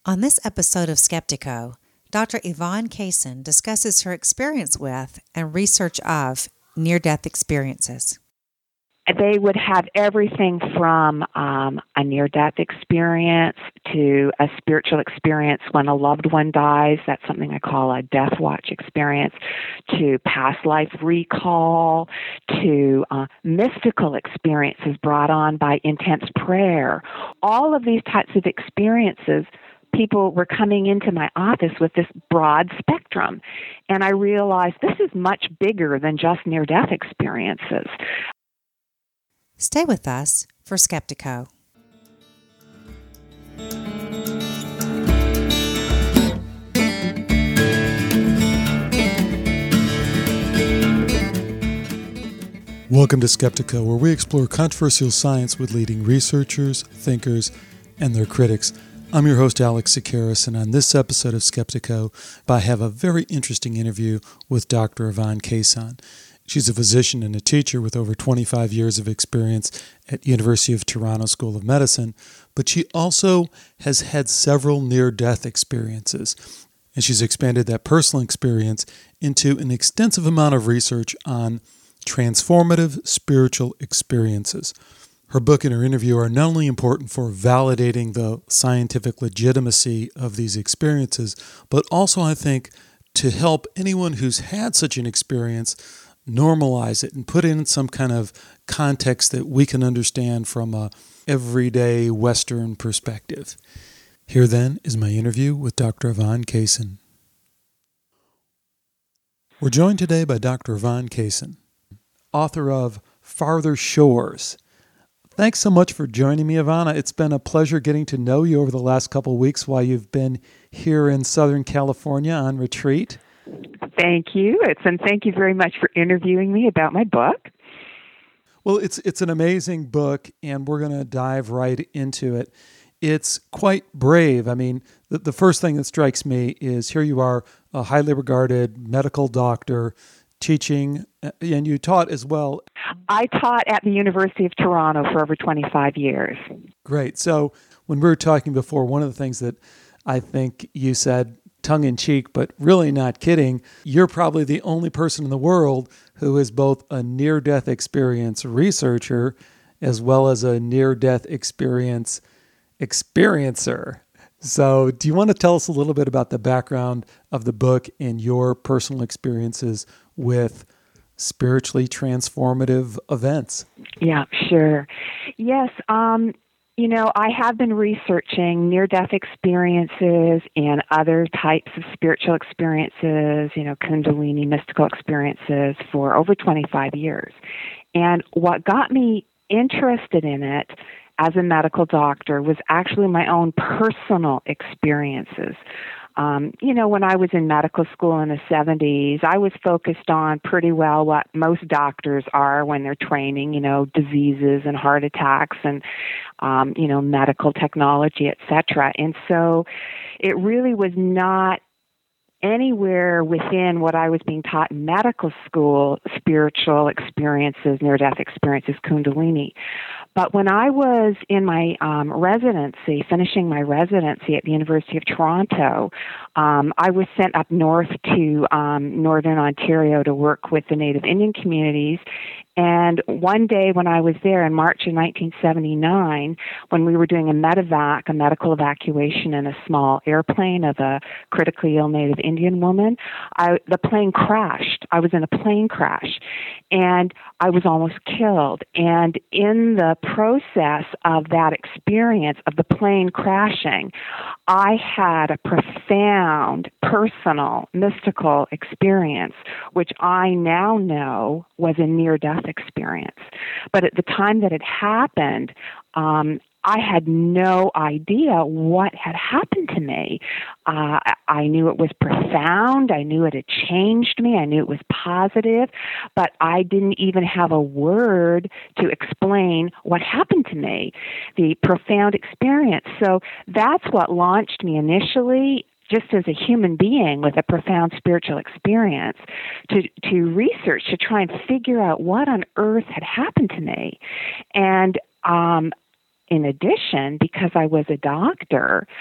On this episode of Skeptico, Dr. Yvonne Kaysen discusses her experience with and research of near-death experiences. They would have everything from a near-death experience to a spiritual experience when a loved one dies. That's something I call a death watch experience, to past life recall, to mystical experiences brought on by intense prayer. All of these types of experiences, people were coming into my office with this broad spectrum. And I realized this is much bigger than just near-death experiences. Stay with us for Skeptico. Welcome to Skeptico, where we explore controversial science with leading researchers, thinkers, and their critics. I'm your host, Alex Sakaris, and on this episode of Skeptico, I have a very interesting interview with Dr. Yvonne Kaysen. She's a physician and a teacher with over 25 years of experience at University of Toronto School of Medicine, but she also has had several near-death experiences, and she's expanded that personal experience into an extensive amount of research on transformative spiritual experiences. Her book and her interview are not only important for validating the scientific legitimacy of these experiences, but also, I think, to help anyone who's had such an experience normalize it and put it in some kind of context that we can understand from a everyday Western perspective. Here then is my interview with Dr. Yvonne Kaysen. We're joined today by Dr. Yvonne Kaysen, author of Farther Shores. Thanks so much for joining me, Ivana. It's been a pleasure getting to know you over the last couple of weeks while you've been here in Southern California on retreat. Thank you. And thank you very much for interviewing me about my book. Well, it's an amazing book, and we're going to dive right into it. It's quite brave. I mean, the first thing that strikes me is here you are, a highly regarded medical doctor, teaching, and you taught as well. I taught at the University of Toronto for over 25 years. Great. So when we were talking before, one of the things that I think you said, tongue-in-cheek, but really not kidding, you're probably the only person in the world who is both a near-death experience researcher as well as a near-death experience experiencer. So do you want to tell us a little bit about the background of the book and your personal experiences with spiritually transformative events? Yeah, sure. Yes, I have been researching near-death experiences and other types of spiritual experiences, Kundalini, mystical experiences for over 25 years. And what got me interested in it as a medical doctor was actually my own personal experiences. When I was in medical school in the 70s, I was focused on pretty well what most doctors are when they're training, diseases and heart attacks and, medical technology, et cetera. And so it really was not anywhere within what I was being taught in medical school, spiritual experiences, near-death experiences, Kundalini. But when I was in my residency, finishing my residency at the University of Toronto, I was sent up north to northern Ontario to work with the Native Indian communities. And one day when I was there in March of 1979, when we were doing a medevac, a medical evacuation in a small airplane of a critically ill Native Indian woman, the plane crashed. I was in a plane crash, and I was almost killed. And in the process of that experience of the plane crashing, I had a profound, personal, mystical experience, which I now know was a near-death experience. But at the time that it happened, I had no idea what had happened to me. I knew it was profound. I knew it had changed me. I knew it was positive, but I didn't even have a word to explain what happened to me, the profound experience. So that's what launched me initially, just as a human being with a profound spiritual experience, to research, to try and figure out what on earth had happened to me. And in addition, because I was a doctor,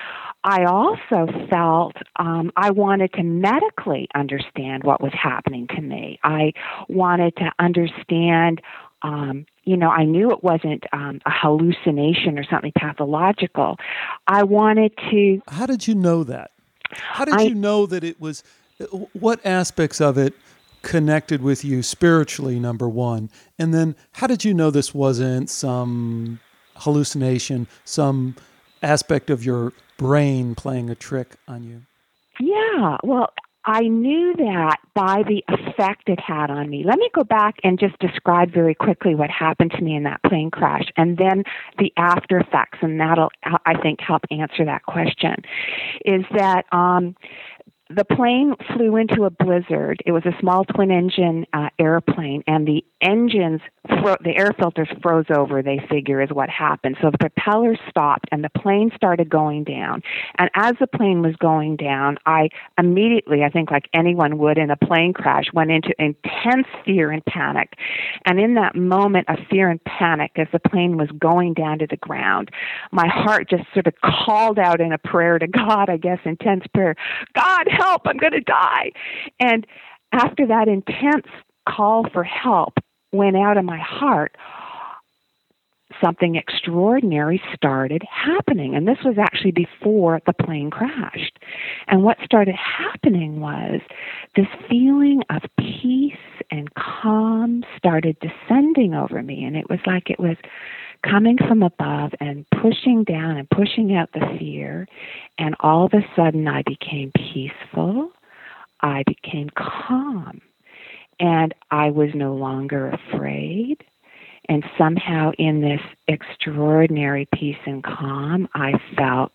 I also felt I wanted to medically understand what was happening to me. I wanted to understand, I knew it wasn't a hallucination or something pathological. I wanted to. How did you know that? How did you know that it was, what aspects of it connected with you spiritually, number one? And then how did you know this wasn't some hallucination, some aspect of your brain playing a trick on you? Yeah, well, I knew that by the effect it had on me. Let me go back and just describe very quickly what happened to me in that plane crash, and then the after effects, and that'll, I think, help answer that question. Is that the plane flew into a blizzard. It was a small twin-engine airplane, and the engines, the air filters froze over, they figure, is what happened. So the propellers stopped, and the plane started going down. And as the plane was going down, I immediately, I think like anyone would in a plane crash, went into intense fear and panic. And in that moment of fear and panic, as the plane was going down to the ground, my heart just sort of called out in a prayer to God, I guess, intense prayer, God, help, I'm going to die. And after that intense call for help went out of my heart, something extraordinary started happening. And this was actually before the plane crashed. And what started happening was this feeling of peace and calm started descending over me. And it was like it was coming from above and pushing down and pushing out the fear. And all of a sudden I became peaceful. I became calm. And I was no longer afraid. And somehow in this extraordinary peace and calm, I felt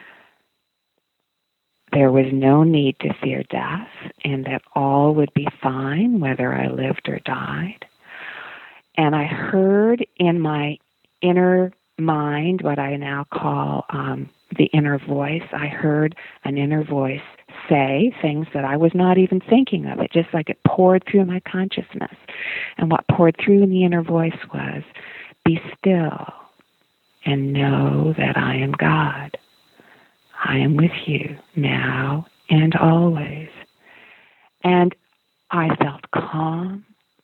there was no need to fear death and that all would be fine whether I lived or died. And I heard in my inner mind, what I now call the inner voice, I heard an inner voice say things that I was not even thinking of. It just like it poured through my consciousness. And what poured through in the inner voice was, be still and know that I am God. I am with you now and always. And I felt calm.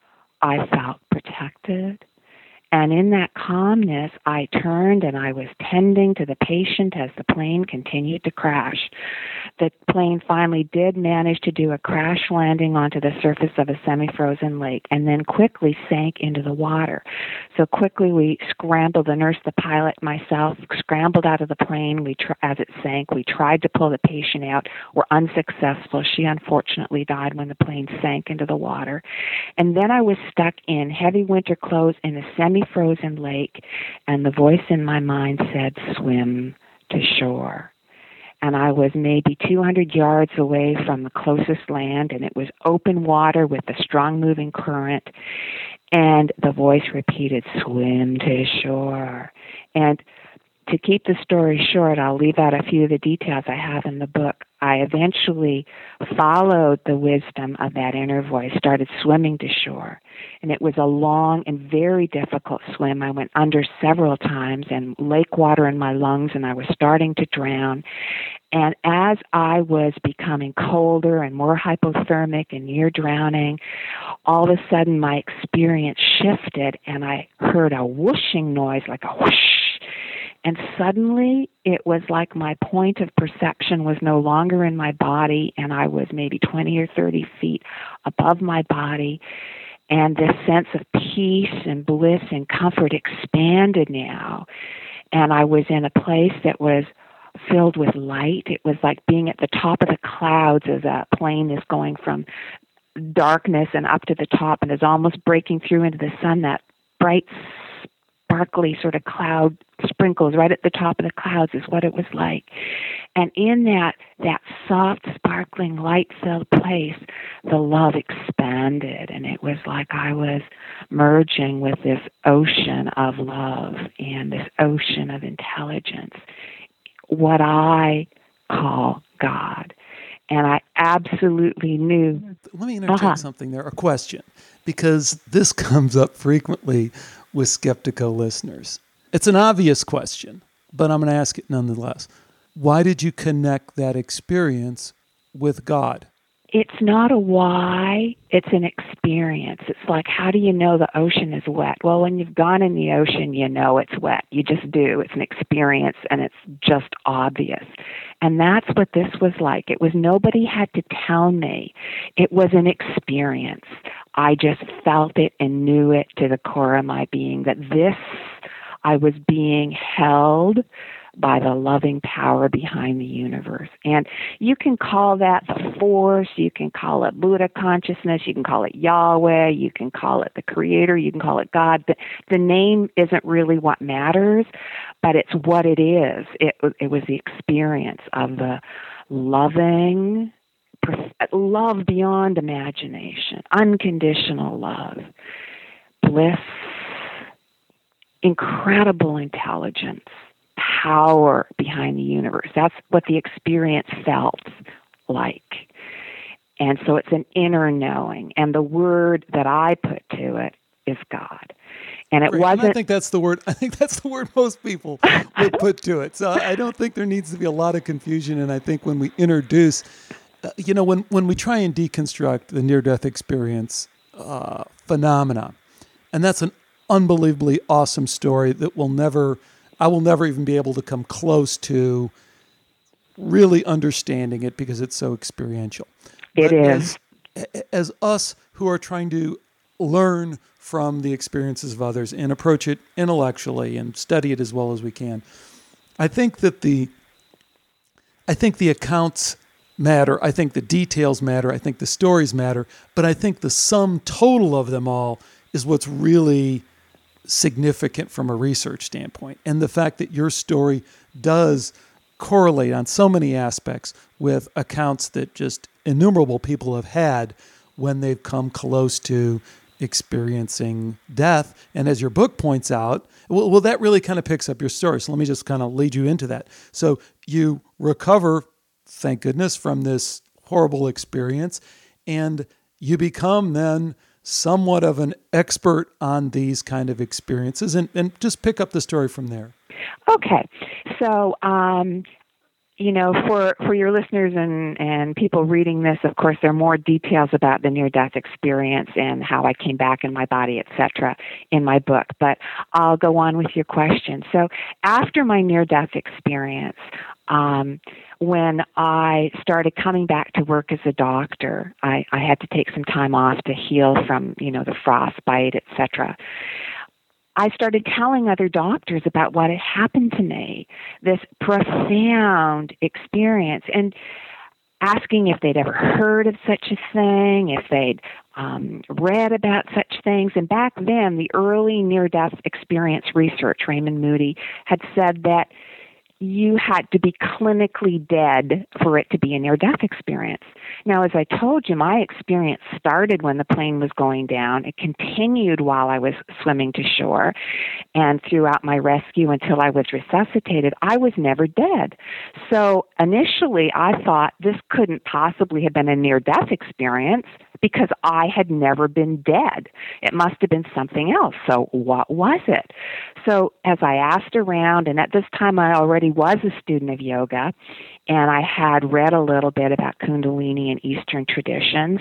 I felt protected. And in that calmness, I turned and I was tending to the patient as the plane continued to crash. The plane finally did manage to do a crash landing onto the surface of a semi-frozen lake and then quickly sank into the water. So quickly we scrambled, the nurse, the pilot, myself, scrambled out of the plane. As it sank, we tried to pull the patient out. Were unsuccessful. She unfortunately died when the plane sank into the water. And then I was stuck in heavy winter clothes in a semi-frozen lake, and the voice in my mind said, swim to shore. And I was maybe 200 yards away from the closest land, and it was open water with a strong moving current. And the voice repeated, swim to shore. And to keep the story short, I'll leave out a few of the details I have in the book. I eventually followed the wisdom of that inner voice, started swimming to shore. And it was a long and very difficult swim. I went under several times and lake water in my lungs, and I was starting to drown. And as I was becoming colder and more hypothermic and near drowning, all of a sudden my experience shifted, and I heard a whooshing noise, like a whoosh. And suddenly, it was like my point of perception was no longer in my body, and I was maybe 20 or 30 feet above my body. And this sense of peace and bliss and comfort expanded now. And I was in a place that was filled with light. It was like being at the top of the clouds as a plane is going from darkness and up to the top and is almost breaking through into the sun, that bright, sparkly sort of cloud sprinkles right at the top of the clouds is what it was like. And in that soft, sparkling, light-filled place, the love expanded, and it was like I was merging with this ocean of love and this ocean of intelligence, what I call God. And I absolutely knew. Let me interject something there, a question, because this comes up frequently with Skeptiko listeners. It's an obvious question, but I'm going to ask it nonetheless. Why did you connect that experience with God? It's not a why, it's an experience. It's like, how do you know the ocean is wet? Well, when you've gone in the ocean, you know it's wet. You just do. It's an experience, and it's just obvious. And that's what this was like. It was nobody had to tell me. It was an experience. I just felt it and knew it to the core of my being, that I was being held by the loving power behind the universe. And you can call that the force, you can call it Buddha consciousness, you can call it Yahweh, you can call it the Creator, you can call it God. The name isn't really what matters, but it's what it is. It was the experience of the loving, love beyond imagination, unconditional love, bliss, incredible intelligence, power behind the universe. That's what the experience felt like. And so it's an inner knowing. And the word that I put to it is God. And it wasn't... And I think that's the word most people would put to it. So I don't think there needs to be a lot of confusion. And I think when we introduce, when we try and deconstruct the near-death experience phenomena, and that's an unbelievably awesome story that I will never even be able to come close to really understanding it because it's so experiential. It is. As us who are trying to learn from the experiences of others and approach it intellectually and study it as well as we can, I think the accounts matter. I think the details matter. I think the stories matter. But I think the sum total of them all is what's really significant from a research standpoint. And the fact that your story does correlate on so many aspects with accounts that just innumerable people have had when they've come close to experiencing death. And as your book points out, well, that really kind of picks up your story. So let me just kind of lead you into that. So you recover, thank goodness, from this horrible experience, and you become then somewhat of an expert on these kind of experiences, and just pick up the story from there. Okay. So, for your listeners and people reading this, of course, there are more details about the near-death experience and how I came back in my body, etc., in my book. But I'll go on with your question. So after my near-death experience, when I started coming back to work as a doctor, I had to take some time off to heal from, the frostbite, etc. I started telling other doctors about what had happened to me, this profound experience, and asking if they'd ever heard of such a thing, if they'd read about such things. And back then, the early near-death experience research, Raymond Moody, had said that you had to be clinically dead for it to be a near-death experience. Now, as I told you, my experience started when the plane was going down. It continued while I was swimming to shore, and throughout my rescue until I was resuscitated. I was never dead. So initially, I thought this couldn't possibly have been a near-death experience because I had never been dead. It must have been something else. So what was it? So as I asked around, and at this time I already was a student of yoga, and I had read a little bit about Kundalini and Eastern traditions,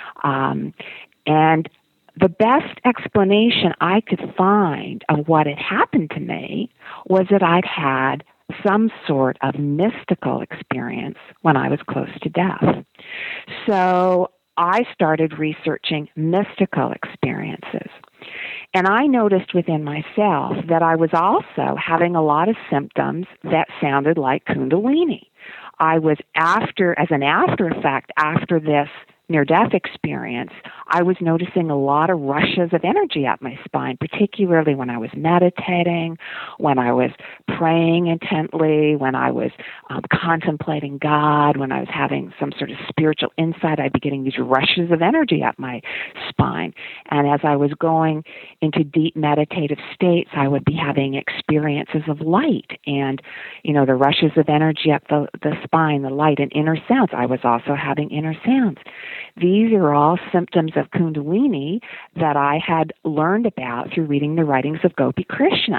and the best explanation I could find of what had happened to me was that I'd had some sort of mystical experience when I was close to death. So I started researching mystical experiences. And I noticed within myself that I was also having a lot of symptoms that sounded like Kundalini. I was as an after effect, after this near-death experience, I was noticing a lot of rushes of energy up my spine, particularly when I was meditating, when I was praying intently, when I was contemplating God, when I was having some sort of spiritual insight. I'd be getting these rushes of energy up my spine. And as I was going into deep meditative states, I would be having experiences of light and, the rushes of energy up the spine, the light and inner sounds. I was also having inner sounds. these are all symptoms of Kundalini that I had learned about through reading the writings of Gopi Krishna.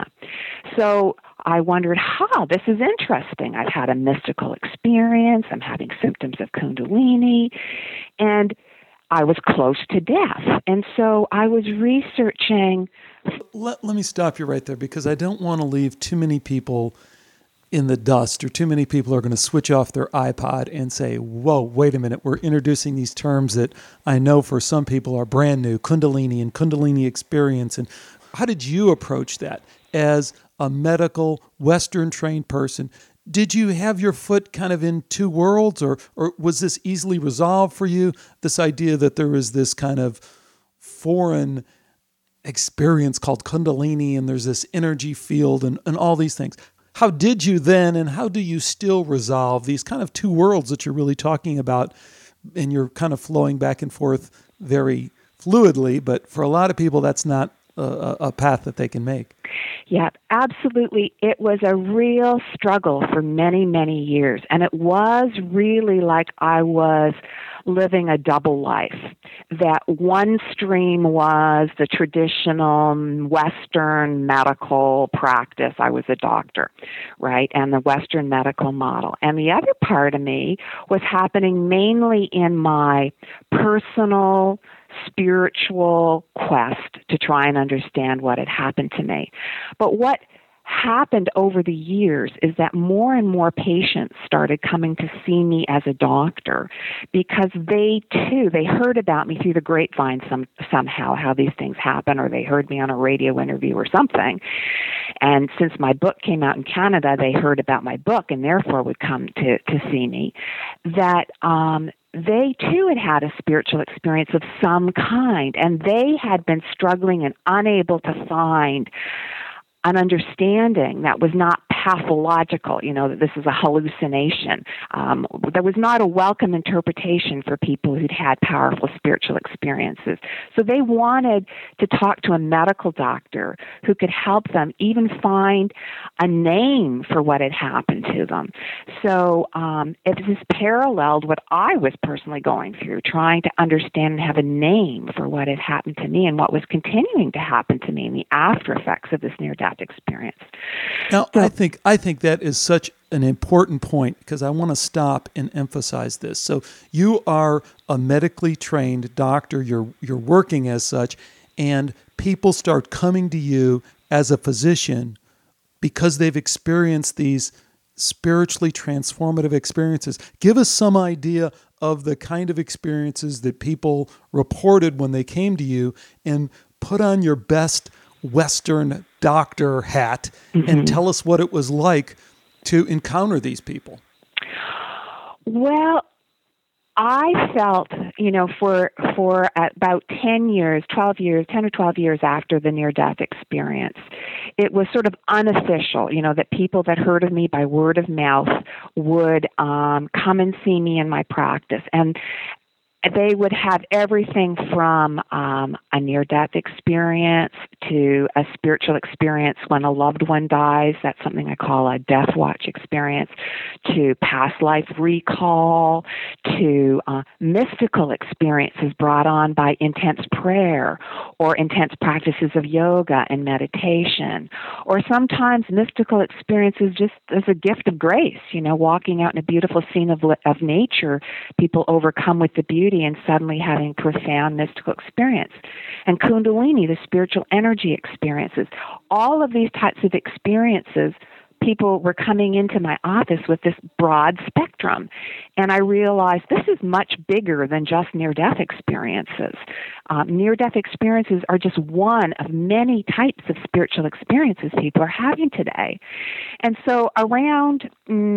So I wondered, this is interesting. I've had a mystical experience. I'm having symptoms of Kundalini. And I was close to death. And so I was researching. Let me stop you right there, because I don't want to leave too many people in the dust, or too many people are going to switch off their iPod and say, whoa, wait a minute, we're introducing these terms that I know for some people are brand new, Kundalini and Kundalini experience. And how did you approach that as a medical, Western-trained person? Did you have your foot kind of in two worlds, or was this easily resolved for you, this idea that there is this kind of foreign experience called Kundalini and there's this energy field and all these things? How did you then, and how do you still resolve these kind of two worlds that you're really talking about, and you're kind of flowing back and forth very fluidly, but for a lot of people that's not a path that they can make? Yeah, absolutely. It was a real struggle for many, many years. And it was really like I was living a double life. That one stream was the traditional Western medical practice. I was a doctor, right? And the Western medical model. And the other part of me was happening mainly in my personal spiritual quest to try and understand what had happened to me. But what happened over the years is that more and more patients started coming to see me as a doctor, because they heard about me through the grapevine somehow, how these things happen, or they heard me on a radio interview or something. And since my book came out in Canada, they heard about my book and therefore would come to see me. That they too had a spiritual experience of some kind, and they had been struggling and unable to find an understanding that was not pathological, that this is a hallucination. There was not a welcome interpretation for people who'd had powerful spiritual experiences. So they wanted to talk to a medical doctor who could help them even find a name for what had happened to them. So it just paralleled what I was personally going through, trying to understand and have a name for what had happened to me and what was continuing to happen to me in the after effects of this near-death experience. Now, so, I think that is such an important point, because I want to stop and emphasize this. So you are a medically trained doctor, you're working as such, and people start coming to you as a physician because they've experienced these spiritually transformative experiences. Give us some idea of the kind of experiences that people reported when they came to you, and put on your best Western doctor hat and tell us what it was like to encounter these people. Well, I felt, for about 10 or 12 years after the near-death experience, it was sort of unofficial, that people that heard of me by word of mouth would come and see me in my practice. And they would have everything from a near-death experience to a spiritual experience when a loved one dies. That's something I call a death watch experience, to past life recall, to mystical experiences brought on by intense prayer or intense practices of yoga and meditation, or sometimes mystical experiences just as a gift of grace, walking out in a beautiful scene of nature, people overcome with the beauty and suddenly having profound mystical experience. And Kundalini, the spiritual energy experiences, all of these types of experiences, people were coming into my office with this broad spectrum. And I realized this is much bigger than just near-death experiences. Near-death experiences are just one of many types of spiritual experiences people are having today. And so around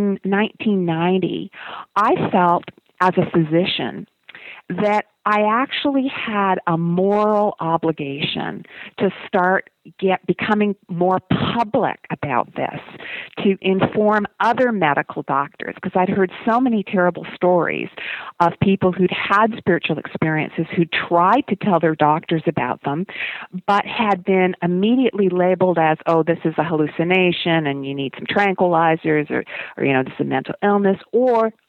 1990, I felt as a physician that I actually had a moral obligation to start becoming more public about this, to inform other medical doctors, because I'd heard so many terrible stories of people who'd had spiritual experiences who tried to tell their doctors about them, but had been immediately labeled as, oh, this is a hallucination and you need some tranquilizers, or this is a mental illness, or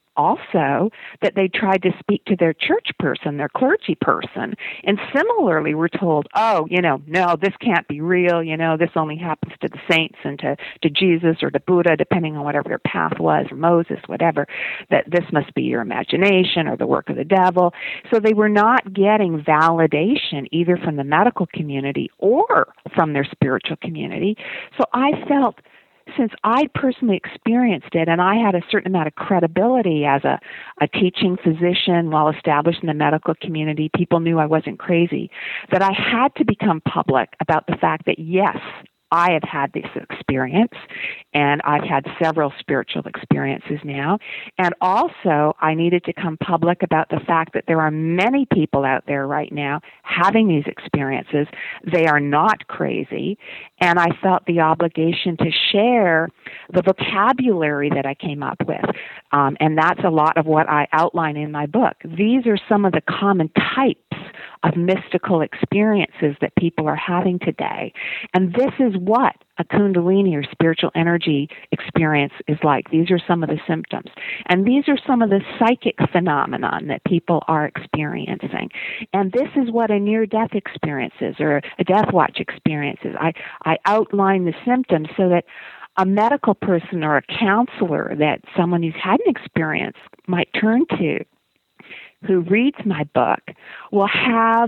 also that they tried to speak to their church person, their clergy person, and similarly were told, oh, no, this can't be real, this only happens to the saints and to Jesus or to Buddha, depending on whatever their path was, or Moses, whatever, that this must be your imagination or the work of the devil. So they were not getting validation either from the medical community or from their spiritual community. So I felt, since I personally experienced it and I had a certain amount of credibility as a teaching physician well established in the medical community, people knew I wasn't crazy, that I had to become public about the fact that, yes, I have had this experience, and I've had several spiritual experiences now. And also, I needed to come public about the fact that there are many people out there right now having these experiences. They are not crazy. And I felt the obligation to share the vocabulary that I came up with. And that's a lot of what I outline in my book. These are some of the common types of mystical experiences that people are having today. And this is what a Kundalini or spiritual energy experience is like. These are some of the symptoms. And these are some of the psychic phenomenon that people are experiencing. And this is what a near-death experience is, or a death watch experience is. I outline the symptoms so that a medical person or a counselor that someone who's had an experience might turn to, who reads my book, will have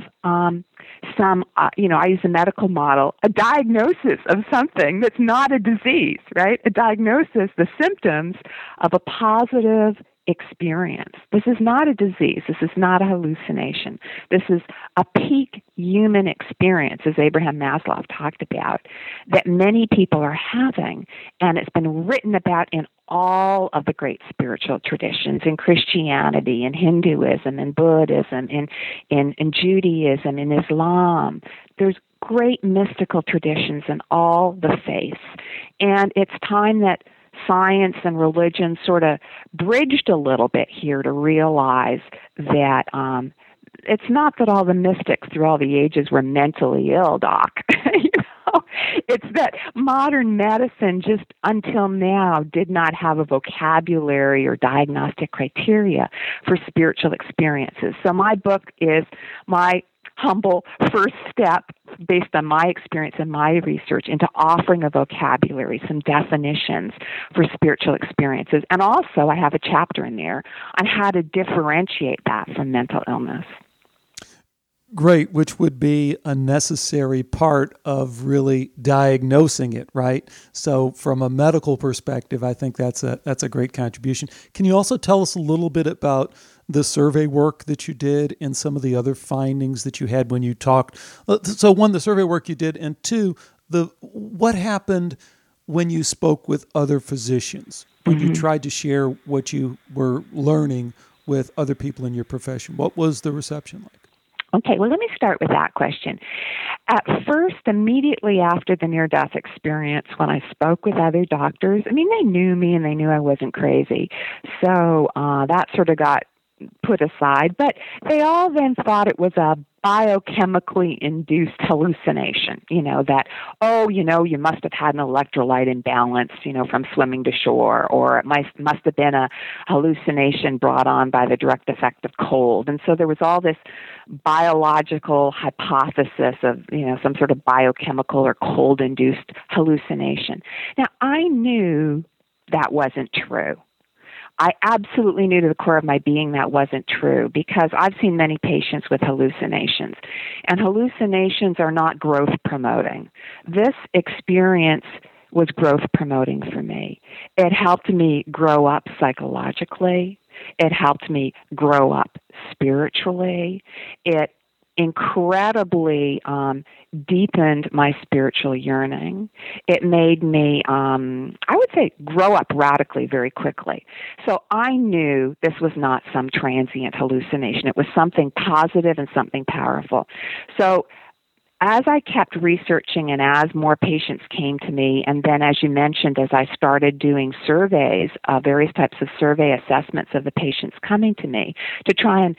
some, I use a medical model, a diagnosis of something that's not a disease, right? A diagnosis, the symptoms of a positive experience. This is not a disease. This is not a hallucination. This is a peak human experience, as Abraham Maslow talked about, that many people are having, and it's been written about in all of the great spiritual traditions, in Christianity, in Hinduism, in Buddhism, in Judaism, in Islam. There's great mystical traditions in all the faiths. And it's time that science and religion sort of bridged a little bit here to realize that it's not that all the mystics through all the ages were mentally ill, Doc. It's that modern medicine just until now did not have a vocabulary or diagnostic criteria for spiritual experiences. So my book is my humble first step based on my experience and my research into offering a vocabulary, some definitions for spiritual experiences. And also I have a chapter in there on how to differentiate that from mental illness. Great, which would be a necessary part of really diagnosing it, right? So from a medical perspective, I think that's a great contribution. Can you also tell us a little bit about the survey work that you did and some of the other findings that you had when you talked? So one, the survey work you did, and two, what happened when you spoke with other physicians, when you tried to share what you were learning with other people in your profession? What was the reception like? Okay, well, let me start with that question. At first, immediately after the near-death experience, when I spoke with other doctors, they knew me and they knew I wasn't crazy. So that sort of got put aside. But they all then thought it was a biochemically induced hallucination, that, you must have had an electrolyte imbalance, from swimming to shore, or it must have been a hallucination brought on by the direct effect of cold. And so there was all this biological hypothesis of, some sort of biochemical or cold-induced hallucination. Now, I knew that wasn't true. I absolutely knew to the core of my being that wasn't true, because I've seen many patients with hallucinations, and hallucinations are not growth promoting. This experience was growth promoting for me. It helped me grow up psychologically. It helped me grow up spiritually. It incredibly deepened my spiritual yearning. It made me, I would say, grow up radically very quickly. So I knew this was not some transient hallucination. It was something positive and something powerful. So as I kept researching and as more patients came to me, and then, as you mentioned, as I started doing surveys, various types of survey assessments of the patients coming to me to try and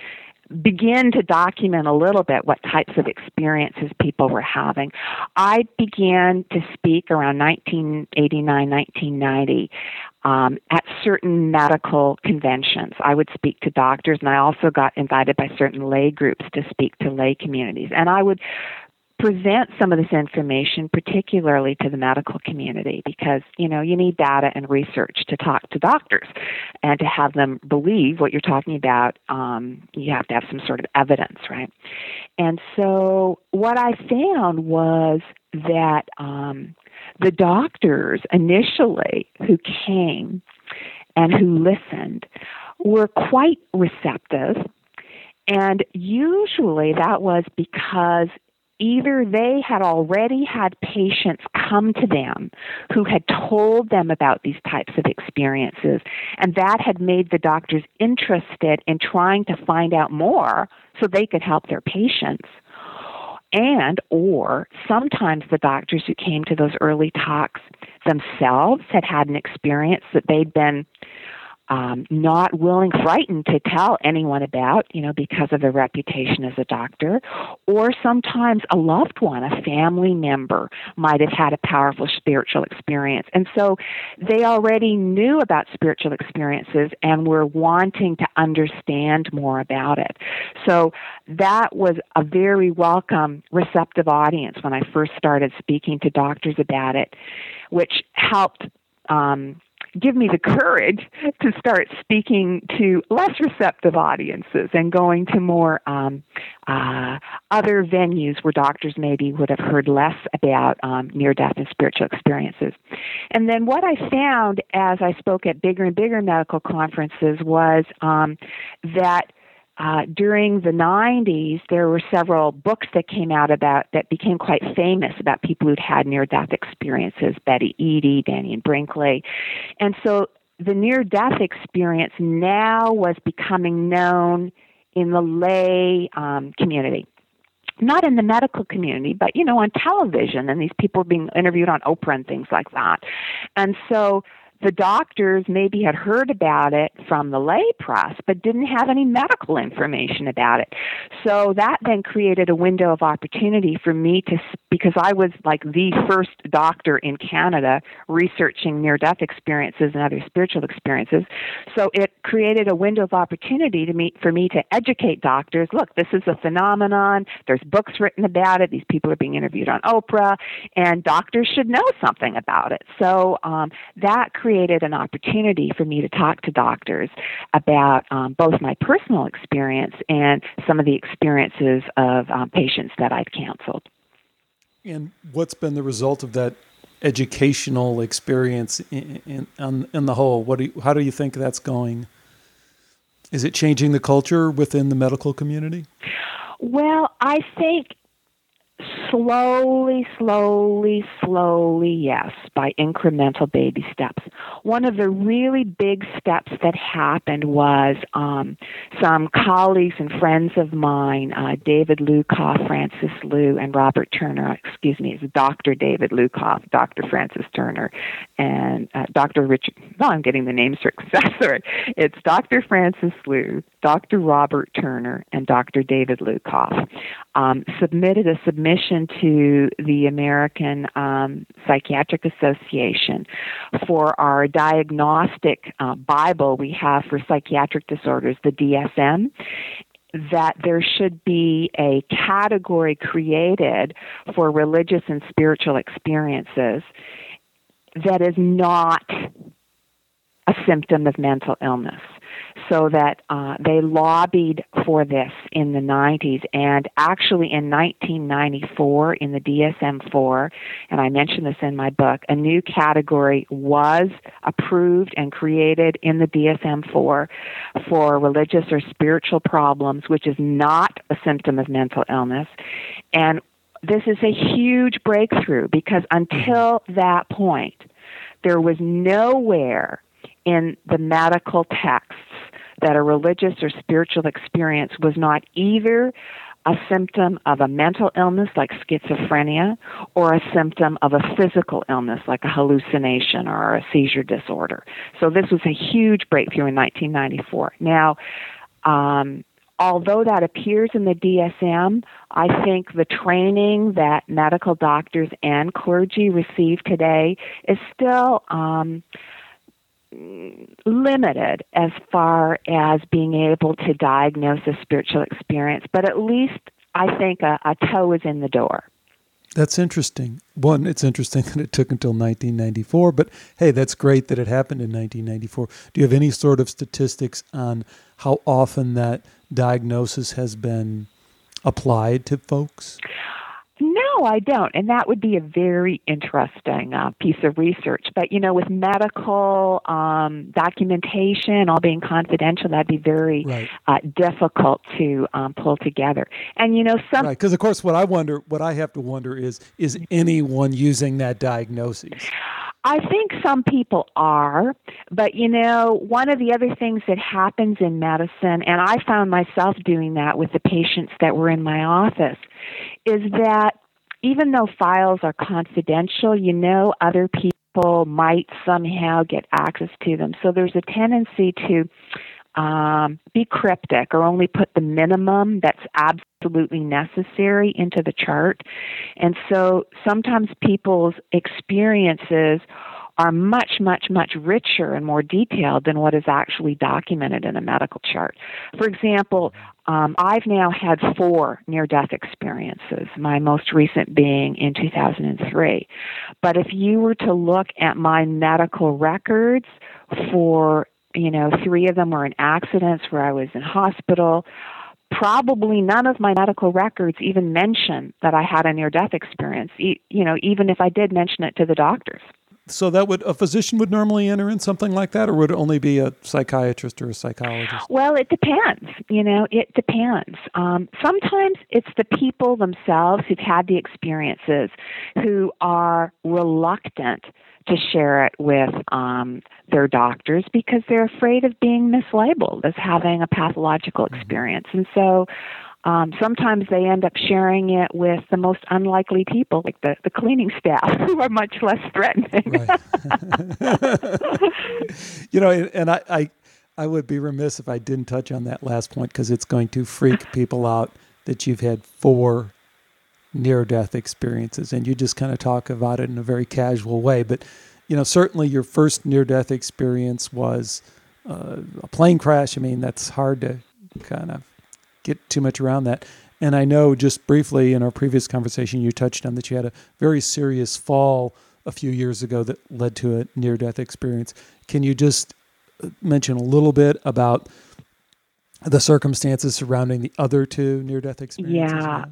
begin to document a little bit what types of experiences people were having. I began to speak around 1989, 1990 at certain medical conventions. I would speak to doctors, and I also got invited by certain lay groups to speak to lay communities. And I would present some of this information particularly to the medical community because, you need data and research to talk to doctors and to have them believe what you're talking about. You have to have some sort of evidence, right? And so what I found was that the doctors initially who came and who listened were quite receptive, and usually that was because either they had already had patients come to them who had told them about these types of experiences, and that had made the doctors interested in trying to find out more so they could help their patients. And or sometimes the doctors who came to those early talks themselves had had an experience that they'd been not frightened to tell anyone about, because of their reputation as a doctor. Or sometimes a loved one, a family member, might have had a powerful spiritual experience. And so they already knew about spiritual experiences and were wanting to understand more about it. So that was a very welcome, receptive audience when I first started speaking to doctors about it, which helped give me the courage to start speaking to less receptive audiences and going to more other venues where doctors maybe would have heard less about near-death and spiritual experiences. And then what I found as I spoke at bigger and bigger medical conferences was that during the 90s, there were several books that came out that became quite famous about people who'd had near-death experiences, Betty Eadie, Dannion Brinkley. And so the near-death experience now was becoming known in the lay community. Not in the medical community, but, on television, and these people were being interviewed on Oprah and things like that. And so the doctors maybe had heard about it from the lay press, but didn't have any medical information about it. So that then created a window of opportunity for me because I was like the first doctor in Canada researching near-death experiences and other spiritual experiences. So it created a window of opportunity for me to educate doctors. Look, this is a phenomenon. There's books written about it. These people are being interviewed on Oprah, and doctors should know something about it. So that created an opportunity for me to talk to doctors about both my personal experience and some of the experiences of patients that I've counseled. And what's been the result of that educational experience in the whole? How do you think that's going? Is it changing the culture within the medical community? Well, I think slowly, yes, by incremental baby steps. One of the really big steps that happened was some colleagues and friends of mine, David Lukoff, Francis Liu, and Robert Turner, it's Dr. David Lukoff, Dr. Francis Turner, and Dr. Richard, I'm getting the names sorry. It's Dr. Francis Liu, Dr. Robert Turner, and Dr. David Lukoff submitted a submission to the American Psychiatric Association for our diagnostic Bible we have for psychiatric disorders, the DSM, that there should be a category created for religious and spiritual experiences that is not a symptom of mental illness. So that they lobbied for this in the 90s, and actually in 1994 in the DSM-4, and I mention this in my book, a new category was approved and created in the DSM-4 for religious or spiritual problems, which is not a symptom of mental illness. And this is a huge breakthrough because until that point, there was nowhere in the medical texts that a religious or spiritual experience was not either a symptom of a mental illness like schizophrenia or a symptom of a physical illness like a hallucination or a seizure disorder. So this was a huge breakthrough in 1994. Now, although that appears in the DSM, I think the training that medical doctors and clergy receive today is still limited as far as being able to diagnose a spiritual experience. But at least I think a toe is in the door. That's interesting. One, it's interesting that it took until 1994, but hey, that's great that it happened in 1994. Do you have any sort of statistics on how often that diagnosis has been applied to folks? No, I don't. And that would be a very interesting piece of research. But, with medical documentation all being confidential, that'd be very difficult to pull together. And, some... Right, because, of course, what I have to wonder is anyone using that diagnosis? I think some people are, but one of the other things that happens in medicine, and I found myself doing that with the patients that were in my office, is that even though files are confidential, other people might somehow get access to them. So there's a tendency to be cryptic or only put the minimum that's absolutely necessary into the chart. And so sometimes people's experiences are much, much, much richer and more detailed than what is actually documented in a medical chart. For example, I've now had 4 near-death experiences, my most recent being in 2003. But if you were to look at my medical records for 3 of them were in accidents where I was in hospital. Probably none of my medical records even mention that I had a near-death experience, even if I did mention it to the doctors. So a physician would normally enter in something like that, or would it only be a psychiatrist or a psychologist? Well, it depends. It depends. Sometimes it's the people themselves who've had the experiences who are reluctant to share it with their doctors because they're afraid of being mislabeled as having a pathological experience. And so sometimes they end up sharing it with the most unlikely people, like the cleaning staff, who are much less threatening. Right. And I would be remiss if I didn't touch on that last point, because it's going to freak people out that you've had 4 near-death experiences, and you just kind of talk about it in a very casual way. But, certainly your first near-death experience was a plane crash. I mean, that's hard to kind of get too much around that. And I know just briefly in our previous conversation, you touched on that you had a very serious fall a few years ago that led to a near-death experience. Can you just mention a little bit about the circumstances surrounding the other 2 near-death experiences? Yeah.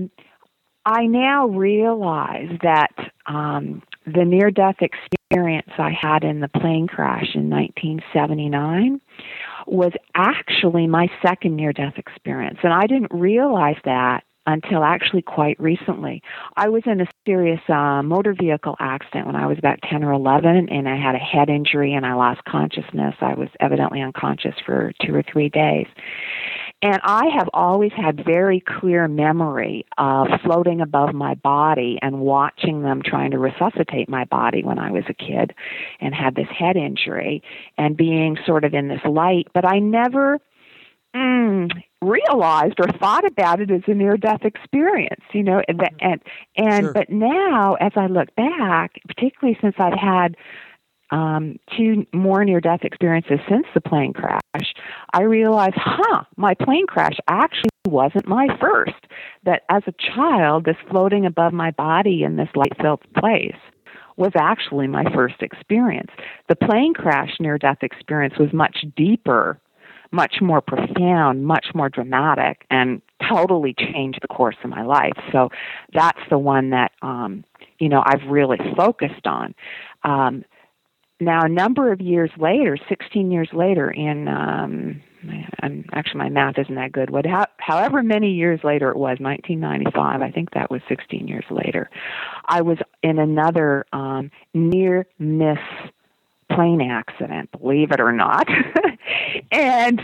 I now realize that the near-death experience I had in the plane crash in 1979 was actually my second near-death experience. And I didn't realize that until actually quite recently. I was in a serious motor vehicle accident when I was about 10 or 11, and I had a head injury and I lost consciousness. I was evidently unconscious for 2 or 3 days. And I have always had very clear memory of floating above my body and watching them trying to resuscitate my body when I was a kid and had this head injury and being sort of in this light. But I never realized or thought about it as a near-death experience, and but now as I look back, particularly since I've had 2 more near-death experiences since the plane crash, I realized, my plane crash actually wasn't my first. That as a child, this floating above my body in this light-filled place was actually my first experience. The plane crash near-death experience was much deeper, much more profound, much more dramatic, and totally changed the course of my life. So that's the one that, I've really focused on. Now, a number of years later, 16 years later, actually my math isn't that good. However many years later it was, 1995, I think that was 16 years later, I was in another near-miss plane accident, believe it or not. and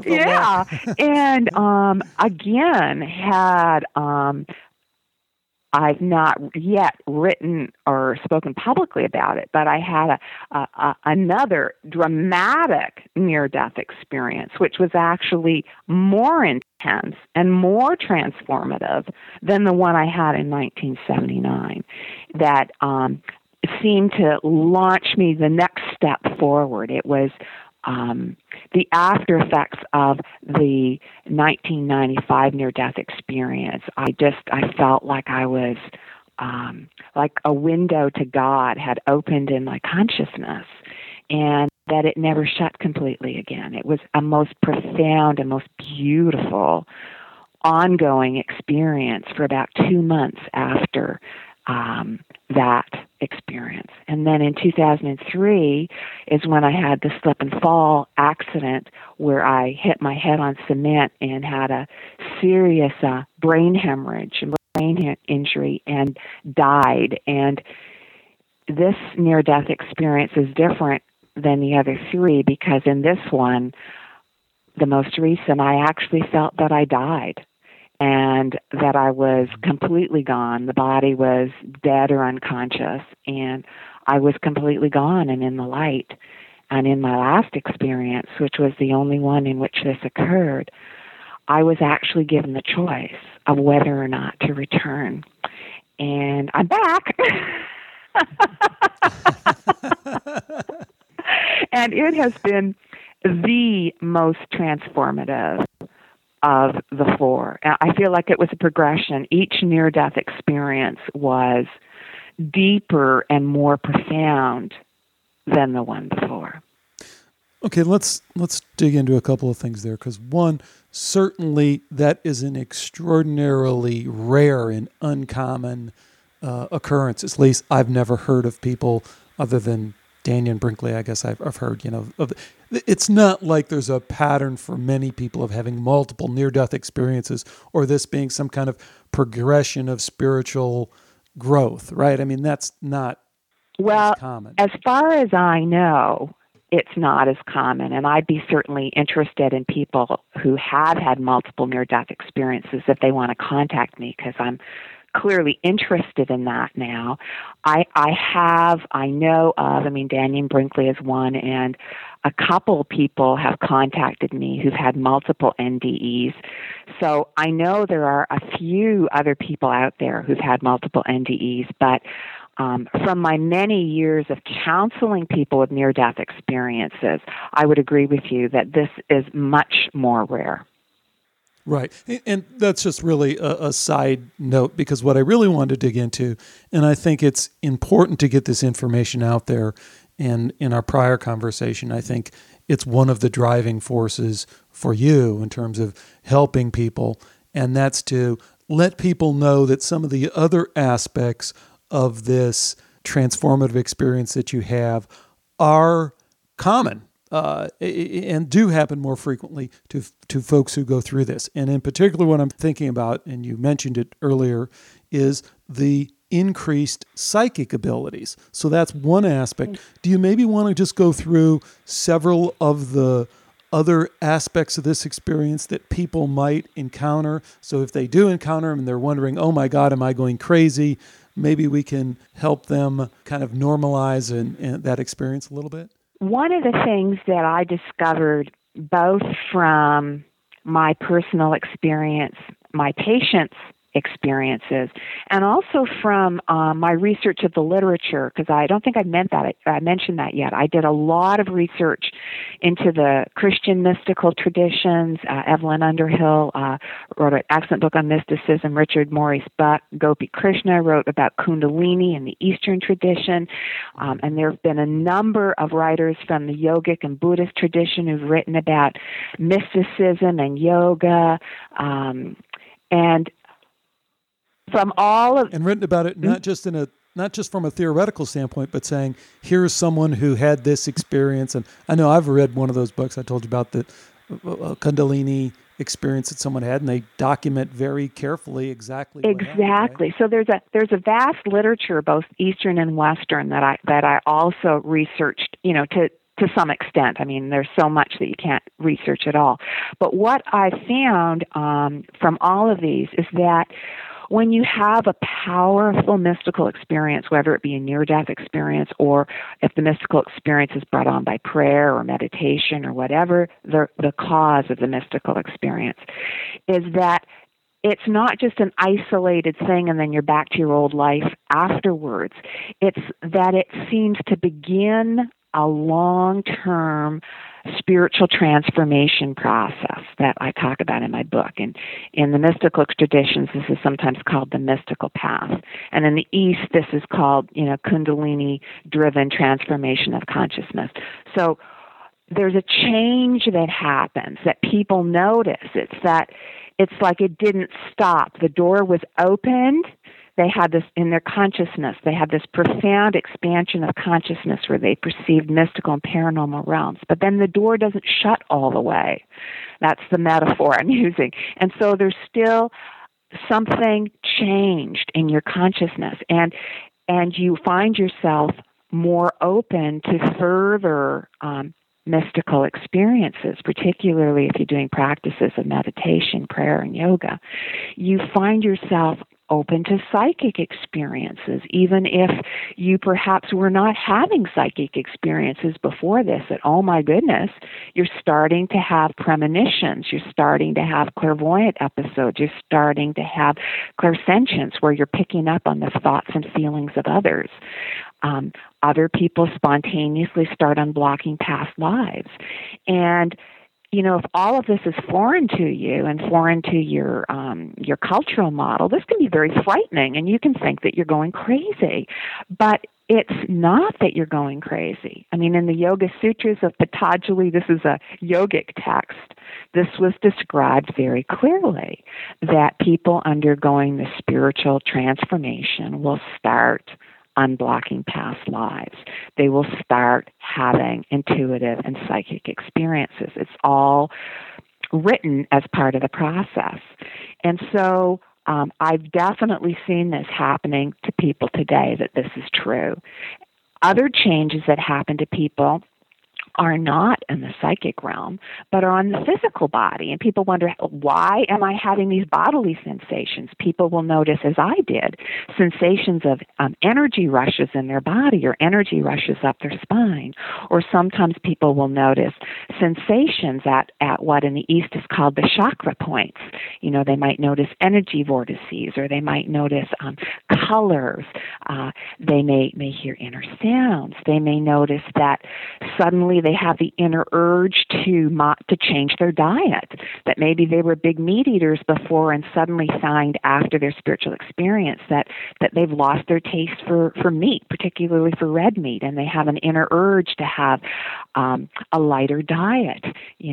again had I've not yet written or spoken publicly about it, but I had another dramatic near-death experience, which was actually more intense and more transformative than the one I had in 1979, that seemed to launch me the next step forward. It was the after effects of the 1995 near-death experience. I felt like I was, like a window to God had opened in my consciousness, and that it never shut completely again. It was a most profound and most beautiful ongoing experience for about 2 months after that experience. And then in 2003 is when I had the slip and fall accident where I hit my head on cement and had a serious brain hemorrhage and brain injury and died. And this near-death experience is different than the other three because in this one, the most recent, I actually felt that I died and that I was completely gone. The body was dead or unconscious, and I was completely gone and in the light. And in my last experience, which was the only one in which this occurred, I was actually given the choice of whether or not to return. And I'm back. And it has been the most transformative of the four. I feel like it was a progression. Each near-death experience was deeper and more profound than the one before. Okay, let's dig into a couple of things there, because one, certainly that is an extraordinarily rare and uncommon occurrence. At least I've never heard of people other than Dannion Brinkley. I guess I've heard, it's not like there's a pattern for many people of having multiple near-death experiences or this being some kind of progression of spiritual growth, right? I mean, that's not as common. As far as I know, it's not as common, and I'd be certainly interested in people who have had multiple near-death experiences if they want to contact me, because I'm clearly interested in that now. I know of, Dannion Brinkley is one, and a couple people have contacted me who've had multiple NDEs. So I know there are a few other people out there who've had multiple NDEs, but from my many years of counseling people with near-death experiences, I would agree with you that this is much more rare. Right. And that's just really a side note, because what I really wanted to dig into, and I think it's important to get this information out there, and in our prior conversation, I think it's one of the driving forces for you in terms of helping people, and that's to let people know that some of the other aspects of this transformative experience that you have are common. And do happen more frequently to folks who go through this. And in particular, what I'm thinking about, and you mentioned it earlier, is the increased psychic abilities. So that's one aspect. Do you maybe want to just go through several of the other aspects of this experience that people might encounter? So if they do encounter them and they're wondering, oh my God, am I going crazy? Maybe we can help them kind of normalize and that experience a little bit. One of the things that I discovered both from my personal experience, my patients' experiences, and also from my research of the literature, because I don't think I mentioned that yet. I did a lot of research into the Christian mystical traditions. Evelyn Underhill wrote an excellent book on mysticism. Richard Maurice Buck, Gopi Krishna wrote about Kundalini and the Eastern tradition. And there have been a number of writers from the yogic and Buddhist tradition who've written about mysticism and yoga. And from all of and written about it not just from a theoretical standpoint, but saying here's someone who had this experience. And I know I've read one of those books I told you about, the Kundalini experience that someone had, and they document very carefully exactly. Right? So there's a vast literature, both Eastern and Western, that I also researched, to some extent. There's so much that you can't research at all. But what I found from all of these is that when you have a powerful mystical experience, whether it be a near-death experience or if the mystical experience is brought on by prayer or meditation or whatever the cause of the mystical experience, is that it's not just an isolated thing and then you're back to your old life afterwards. It's that it seems to begin a long-term spiritual transformation process that I talk about in my book. And in the mystical traditions, this is sometimes called the mystical path. And in the East, this is called, Kundalini-driven transformation of consciousness. So there's a change that happens that people notice. It's like it didn't stop. The door was opened. They had this in their consciousness. They had this profound expansion of consciousness where they perceived mystical and paranormal realms. But then the door doesn't shut all the way. That's the metaphor I'm using. And so there's still something changed in your consciousness. And you find yourself more open to further mystical experiences, particularly if you're doing practices of meditation, prayer, and yoga. You find yourself open to psychic experiences, even if you perhaps were not having psychic experiences before this, that, oh my goodness, you're starting to have premonitions, you're starting to have clairvoyant episodes, you're starting to have clairsentience where you're picking up on the thoughts and feelings of others. Other people spontaneously start unblocking past lives. And if all of this is foreign to you and foreign to your cultural model, this can be very frightening, and you can think that you're going crazy. But it's not that you're going crazy. I mean, in the Yoga Sutras of Patanjali, this is a yogic text, this was described very clearly, that people undergoing the spiritual transformation will start unblocking past lives. They will start having intuitive and psychic experiences. It's all written as part of the process. And so I've definitely seen this happening to people today, that this is true. Other changes that happen to people are not in the psychic realm, but are on the physical body. And people wonder, why am I having these bodily sensations? People will notice, as I did, sensations of energy rushes in their body or energy rushes up their spine. Or sometimes people will notice sensations at what in the East is called the chakra points. They might notice energy vortices, or they might notice colors. They may hear inner sounds. They may notice that suddenly they have the inner urge to change their diet, that maybe they were big meat eaters before and suddenly find after their spiritual experience that they've lost their taste for meat, particularly for red meat, and they have an inner urge to have a lighter diet.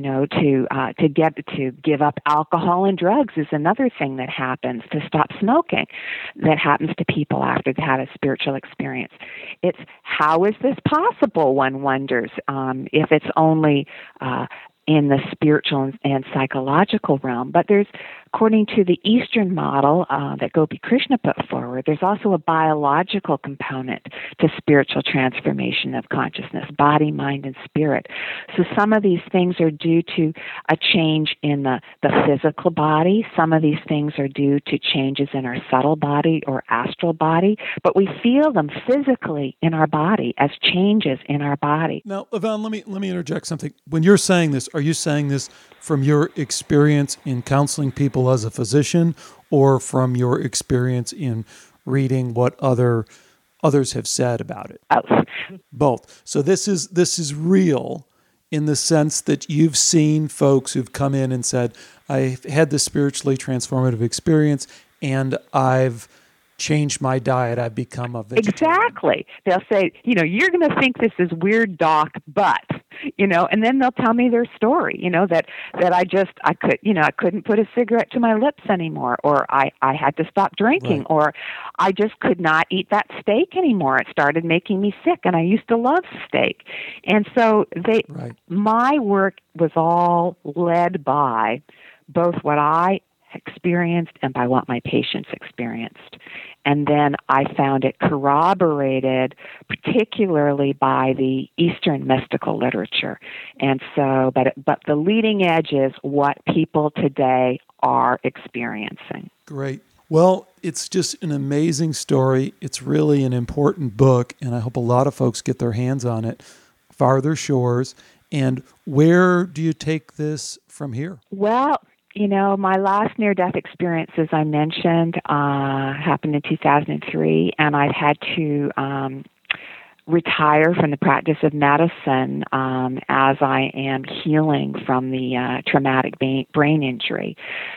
To give up alcohol and drugs is another thing that happens, to stop smoking, that happens to people after they had a spiritual experience. It's, how is this possible, one wonders, if it's only in the spiritual and psychological realm. But there's, according to the Eastern model that Gopi Krishna put forward, there's also a biological component to spiritual transformation of consciousness, body, mind, and spirit. So some of these things are due to a change in the physical body. Some of these things are due to changes in our subtle body or astral body, but we feel them physically in our body as changes in our body. Now, Yvonne, let me interject something. When you're saying this, are you saying this from your experience in counseling people as a physician, or from your experience in reading what others have said about it? Both. So this is real in the sense that you've seen folks who've come in and said, I've had this spiritually transformative experience and I've changed my diet, I've become a vegetarian. Exactly. They'll say, you're going to think this is weird, doc, but, and then they'll tell me their story, that I couldn't put a cigarette to my lips anymore, or I had to stop drinking, right, or I just could not eat that steak anymore. It started making me sick, and I used to love steak. And so right, my work was all led by both what I experienced and by what my patients experienced. And then I found it corroborated particularly by the Eastern mystical literature. And so, but the leading edge is what people today are experiencing. Great. Well, it's just an amazing story. It's really an important book, and I hope a lot of folks get their hands on it. Farther Shores. And where do you take this from here? Well, my last near-death experience, as I mentioned, happened in 2003, and I've had to retire from the practice of medicine as I am healing from the traumatic brain injury.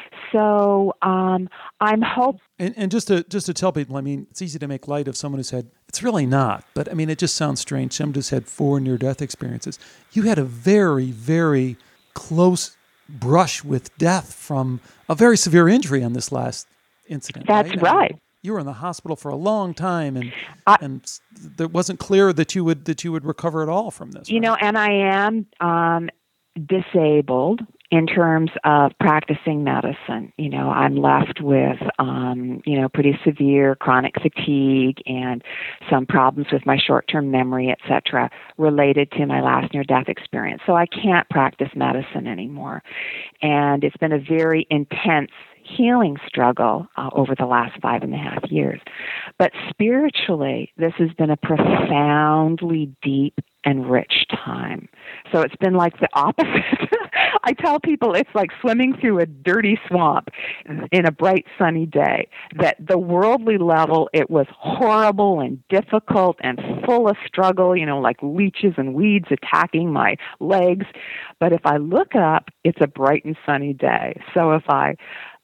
So I'm hoping. And just to tell people, I mean, it's easy to make light of someone who's had, it's really not, but I mean, it just sounds strange. Someone who's had 4 near-death experiences. You had a very, very close brush with death from a very severe injury on this last incident. That's right. You were in the hospital for a long time, and it wasn't clear that you would recover at all from this. Right? And I am disabled in terms of practicing medicine. I'm left with, pretty severe chronic fatigue and some problems with my short-term memory, et cetera, related to my last near-death experience. So I can't practice medicine anymore. And it's been a very intense healing struggle over the last 5.5 years. But spiritually, this has been a profoundly deep and rich time. So it's been like the opposite. I tell people it's like swimming through a dirty swamp in a bright sunny day. That the worldly level, it was horrible and difficult and full of struggle, like leeches and weeds attacking my legs. But if I look up, it's a bright and sunny day. So if I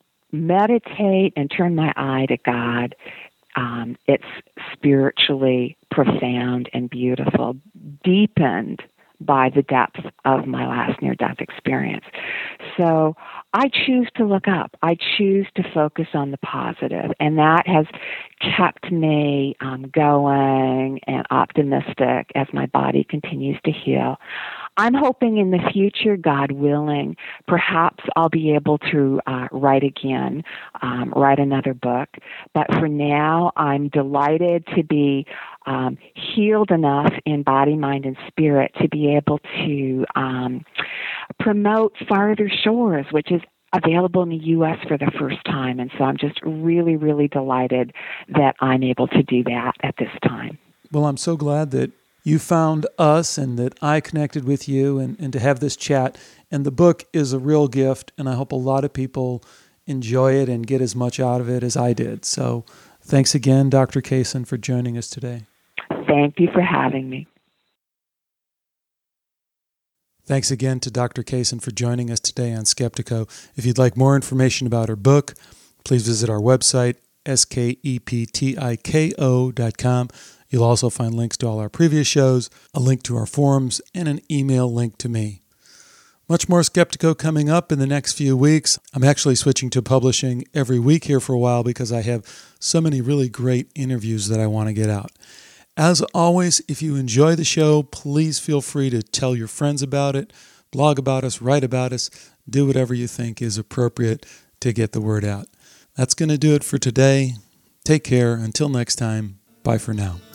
meditate and turn my eye to God, it's spiritually profound and beautiful, deepened by the depth of my last near-death experience. So I choose to look up. I choose to focus on the positive, and that has kept me going and optimistic as my body continues to heal. I'm hoping in the future, God willing, perhaps I'll be able to write again, write another book. But for now, I'm delighted to be healed enough in body, mind, and spirit to be able to promote Farther Shores, which is available in the U.S. for the first time. And so I'm just really, really delighted that I'm able to do that at this time. Well, I'm so glad that you found us and that I connected with you and to have this chat. And the book is a real gift, and I hope a lot of people enjoy it and get as much out of it as I did. So thanks again, Dr. Kaysen, for joining us today. Thank you for having me. Thanks again to Dr. Kaysen for joining us today on Skeptiko. If you'd like more information about her book, please visit our website, skeptiko.com. You'll also find links to all our previous shows, a link to our forums, and an email link to me. Much more Skeptiko coming up in the next few weeks. I'm actually switching to publishing every week here for a while because I have so many really great interviews that I want to get out. As always, if you enjoy the show, please feel free to tell your friends about it, blog about us, write about us, do whatever you think is appropriate to get the word out. That's going to do it for today. Take care. Until next time, bye for now.